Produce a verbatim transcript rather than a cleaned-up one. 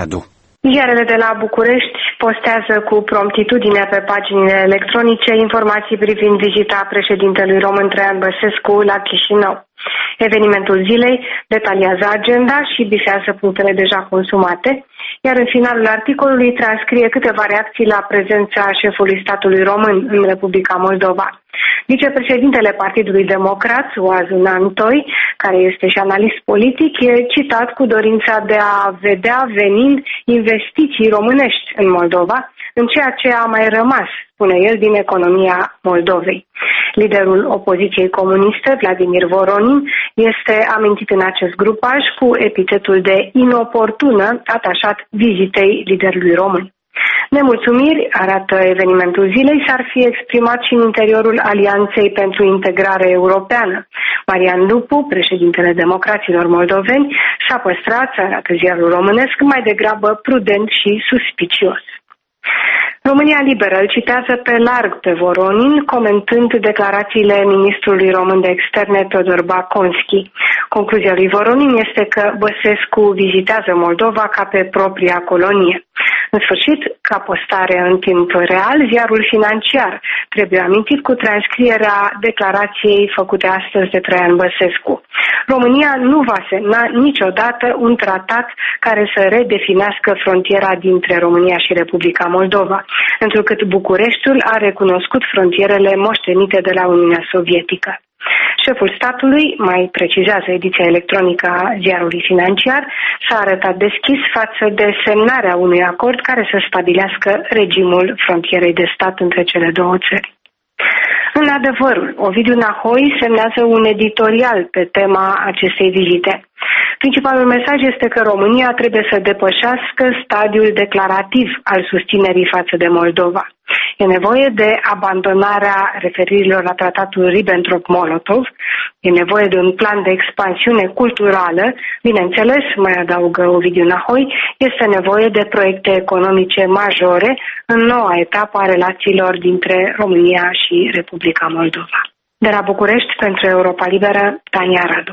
Radu. Ziarele de la București postează cu promptitudine pe paginile electronice informații privind vizita președintelui român Traian Băsescu la Chișinău. Evenimentul zilei detaliază agenda și bifează punctele deja consumate, iar în finalul articolului transcrie câteva reacții la prezența șefului statului român în Republica Moldova. Vicepreședintele Partidului Democrat, Oazu Nantoi, care este și analist politic, e citat cu dorința de a vedea venind investiții românești în Moldova, în ceea ce a mai rămas, spune el, din economia Moldovei. Liderul opoziției comuniste, Vladimir Voronin, este amintit în acest grupaj cu epitetul de inoportună atașat vizitei liderului român. Nemulțumiri, arată evenimentul zilei, s-ar fi exprimat și în interiorul Alianței pentru Integrare Europeană. Marian Lupu, președintele Democraților Moldoveni, s-a păstrat, arată ziarul românesc, mai degrabă prudent și suspicios. România Liberă îl citează pe larg pe Voronin, comentând declarațiile ministrului român de externe Teodor Baconski. Concluzia lui Voronin este că Băsescu vizitează Moldova ca pe propria colonie. În sfârșit, ca postare în timp real, ziarul Financiar trebuie amintit cu transcrierea declarației făcute astăzi de Traian Băsescu. România nu va semna niciodată un tratat care să redefinească frontiera dintre România și Republica Moldova, întrucât Bucureștiul a recunoscut frontierele moștenite de la Uniunea Sovietică. Șeful statului, mai precizează ediția electronică a ziarului Financiar, s-a arătat deschis față de semnarea unui acord care să stabilească regimul frontierei de stat între cele două țări. În adevărul, Ovidiu Nahoi semnează un editorial pe tema acestei vizite. Principalul mesaj este că România trebuie să depășească stadiul declarativ al susținerii față de Moldova. E nevoie de abandonarea referirilor la tratatul Ribbentrop-Molotov, e nevoie de un plan de expansiune culturală, bineînțeles, mai adaugă Ovidiu Nahoi, este nevoie de proiecte economice majore în noua etapă a relațiilor dintre România și Republica Moldova. De la București, pentru Europa Liberă, Tania Radu.